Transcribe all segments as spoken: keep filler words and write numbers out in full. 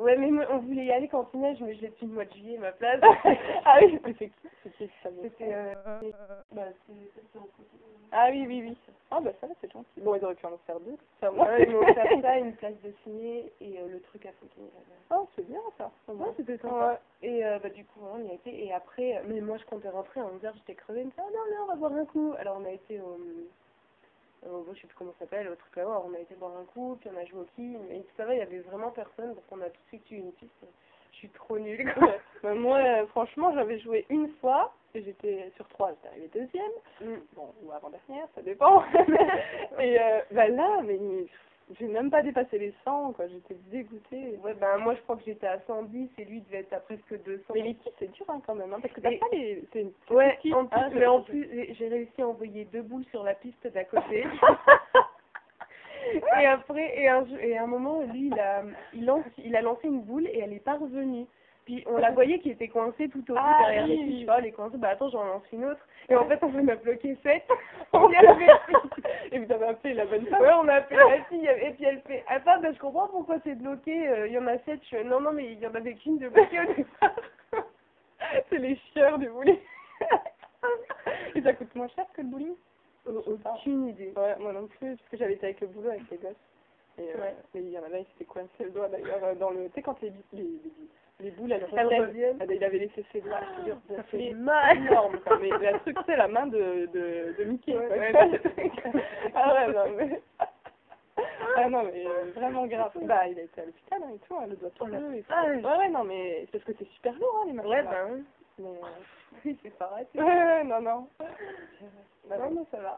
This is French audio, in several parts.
Ouais, mais moi, on voulait y aller quand il neige, mais je l'ai depuis le mois de juillet, ma place. Ah oui, mais c'est qui C'était ça. C'était, euh, bah, c'est, c'est en photo. Ah oui, oui, oui. Ah bah ça va, c'est gentil. Bon, ils auraient pu en faire deux, ça moi. Ouais, ils m'ont offert ça, une place de ciné et euh, le truc à photo. Là, Oh, c'est bien ça. ouais, c'était sympa. Ouais. Et euh, bah, du coup, on y a été. Et après, mais moi, je comptais rentrer en onze heures, j'étais crevée. Elle me dit, ah non, non, on va boire un coup. Alors, on a été au... Euh, bon, je sais plus comment ça s'appelle, le truc là-bas, on a été boire un coup, puis on a joué au quilles, mais ça va, il y avait vraiment personne, donc on a tout de suite eu une piste. Je suis trop nulle, quoi. Bah, moi, euh, franchement, j'avais joué une fois, et j'étais sur trois, j'étais arrivée deuxième, mm. bon, ou avant-dernière, ça dépend. Et euh, bah là, mais j'ai même pas dépassé les cent, quoi, j'étais dégoûtée. Ouais, bah moi je crois que j'étais à cent dix, et lui devait être à presque deux cents. Mais les petits, c'est dur, hein, quand même, hein, parce que t'as et... pas les... C'est une ouais, petite, en plus, hein, mais en plus, j'ai réussi à envoyer deux boules sur la piste d'à côté. Et après, et un, et un moment, lui, il a, il, lance, il a lancé une boule et elle est pas revenue. Puis on la voyait qui était coincée tout au bout ah, derrière les oui. filles. Je vois, elle est coincée, bah attends, j'en lance une autre. Et en fait, on en a bloqué sept. On y avait... Et vous avez appelé la bonne femme? Ouais, on a appelé la fille et puis elle fait, attends, bah, je comprends pourquoi c'est bloqué, il euh, y en a sept. Je fais, non, non, mais il y en avait qu'une de bloquée au départ. C'est les chieurs du bowling. Et ça coûte moins cher que le bowling? Aucune idée. Ouais, moi non plus, parce que j'avais été avec le boulot avec les gosses. Et euh, ouais. Mais il y en a là, il s'était coincé le doigt d'ailleurs dans le... Tu sais, quand les, les, les, les boules, elles elles reviennent, il avait laissé ses doigts, je te jure, ça fait mal. Énorme, quoi. Mais la truc, c'est la main de, de, de Mickey. Ouais, quoi. ouais, Ah ouais, non, mais... Ah non, mais euh, vraiment grave. Bah, il a été à l'hôpital hein, et tout, hein, le doigt tout bleu et tout. Ah, ouais, ouais, non, mais c'est parce que c'est super lourd, hein, les machins. Ouais, bah oui. Mais... Euh... Oui, c'est pareil. Ouais, ouais, non, non. Bah, non, mais ça va.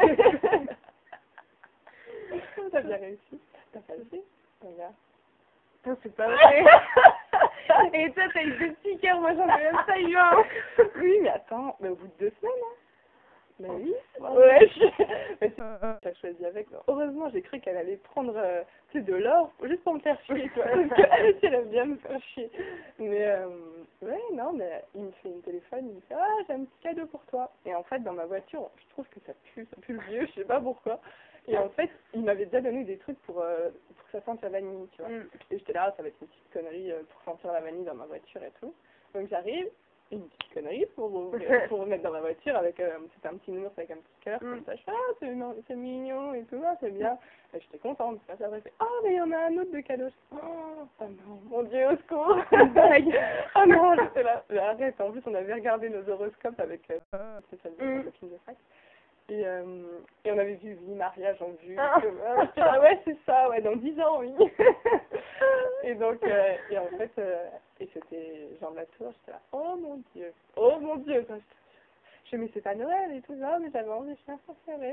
T'as bien réussi. T'as pas fait? Regarde. Non, c'est pas vrai. Et toi, t'as eu deux petits cœurs, moi j'en ai même pas eu un. Oui, mais attends, mais au bout de deux semaines, hein. Bah oui. Ouais. Mais t'as choisi avec. Heureusement, j'ai cru qu'elle allait prendre, euh, tu sais, de l'or, juste pour me faire chier, tu vois. Parce qu'elle aussi, elle aime bien me faire chier. Mais, euh, ouais, non, mais il me fait une téléphone, il me fait, ah, j'ai un petit cadeau pour toi. Et en fait, dans ma voiture, je trouve que ça pue, ça pue le vieux, je sais pas pourquoi. Et en fait, il m'avait déjà donné des trucs pour, euh, pour que ça sente la vanille, tu vois. Mm. Et j'étais là, ça va être une petite connerie euh, pour sentir la vanille dans ma voiture et tout. Donc j'arrive, une petite connerie pour, pour mettre dans ma voiture avec, euh, c'était un petit nounours avec un petit cœur, mm. comme ça, je fais, ah, c'est, c'est mignon et tout, ah, c'est bien. Et j'étais contente, ça, après, fait, ah, oh, mais il y en a un autre de cadeau. Je fais, oh, oh non, mon Dieu, au secours. Oh non, j'étais là, mais arrête, en plus, on avait regardé nos horoscopes avec, euh, c'est ça, mm. copine de fac. Et, euh, et on avait vu vie, mariage en vue. Ah, ah ouais, c'est ça, ouais, dans dix ans, oui. Et donc, euh, et en fait, euh, et c'était Jean de la Tour, j'étais là, oh mon Dieu, oh mon Dieu. Je je mais c'est pas Noël et tout ça, mais j'avais envie de faire ça serré.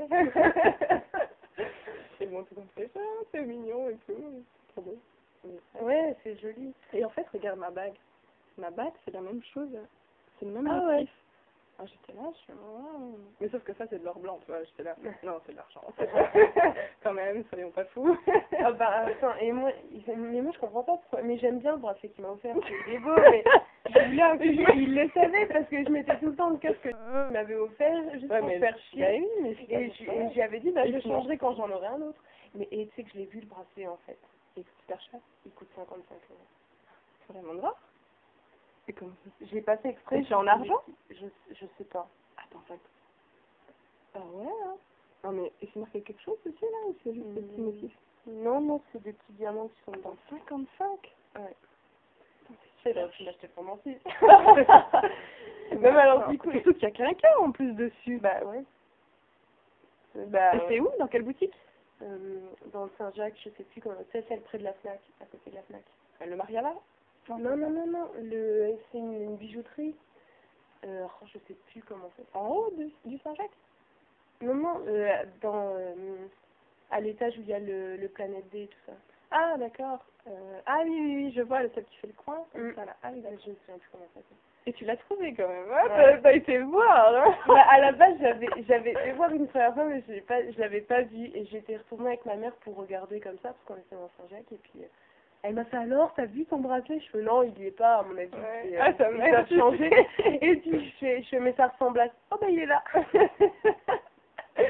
Et bon, tout comme ça, c'est mignon et tout, c'est trop beau. Ouais, c'est joli. Et en fait, regarde ma bague. Ma bague, c'est la même chose, c'est le même ah, motif. ouais. Ah, j'étais là, je suis... Oh. Mais sauf que ça, c'est de l'or blanc, tu vois, j'étais là. Non, c'est de l'argent. Quand même, soyons pas fous. Ah bah, attends, et moi, mais moi, je comprends pas pourquoi, mais j'aime bien le bracelet qu'il m'a offert, il est beau, mais je voulais un peu, il le savait, parce que je mettais tout le temps le casque qu'il m'avait offert, juste ouais, pour mais, faire chier. Bah oui, mais et j'y avais dit, bah, je changerai quand j'en aurai un autre. Mais, et tu sais que je l'ai vu, le bracelet, en fait. Il coûte super cher. Il coûte cinquante-cinq euros. C'est vraiment de l'or? Et comment ça? Je l'ai pas fait exprès. C'est en argent? Je, je sais pas. Attends, ça. Ah ouais, hein. Non, mais et c'est marqué quelque chose dessus, là, ou c'est juste des petits motifs? Non, non, c'est des petits diamants qui sont dans cinquante-cinq? Ouais. C'est là, je l'achetais pour mon fils. Même alors, du coup, surtout qu'il y a quelqu'un en plus dessus. Bah, ouais. Bah, et c'est où? Dans quelle boutique? euh, Dans le Saint-Jacques, je sais plus comment. C'est celle près de la Fnac, à côté de la Fnac. Le Mariala? Non, non, non, non, non. Le, c'est une, une bijouterie. Euh, oh, je sais plus comment c'est. En haut du, du Saint-Jacques? Non, non, euh, dans, euh, à l'étage où il y a le, le Planète D et tout ça. Ah, d'accord. Euh, ah oui, oui, oui, je vois, celle qui fait le coin. Comme mm. ça, là. Ah oui, je ne sais plus comment ça s'appelle. Et tu l'as trouvé quand même, hein? Ouais. T'as été le voir, hein? Bah, à la base, j'avais, j'avais été voir une première fois, mais je l'ai pas, je l'avais pas vu. Et j'étais retournée avec ma mère pour regarder comme ça, parce qu'on était dans Saint-Jacques. Et puis, euh, elle m'a fait, alors, t'as vu ton bracelet? Je fais, non, il y est pas, à mon avis. Ouais. Et, ah, euh, ça m'a changé. Et puis, je fais, je fais, mais ça ressemble à... Oh, bah, il est là.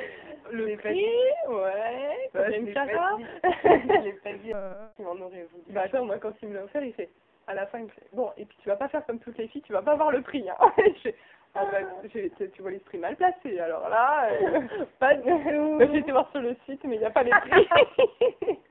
Le l'ai pas prix, dit. ouais, Bah, combien je de l'ai pas carats dit. Je l'ai pas dit. Tu m'en aurais voulu. Bah attends, moi quand il me l'a offert, il fait, à la fin il me fait, bon, et puis tu vas pas faire comme toutes les filles, tu vas pas voir le prix, hein. Je fais, ah bah, j'ai- tu tu vois l'esprit mal placé, alors là, euh, pas de... Bah, j'ai été voir sur le site, mais il n'y a pas les prix.